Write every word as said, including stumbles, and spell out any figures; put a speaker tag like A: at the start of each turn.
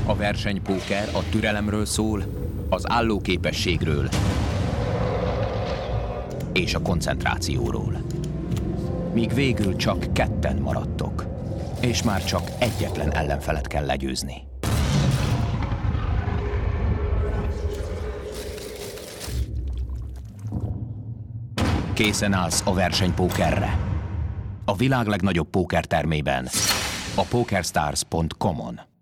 A: A versenypóker a türelemről szól, az állóképességről és a koncentrációról. Míg végül csak ketten maradtok, és már csak egyetlen ellenfelet kell legyőzni. Készen állsz a versenypókerre. A világ legnagyobb pókertermében, a pokerstars pont com-on.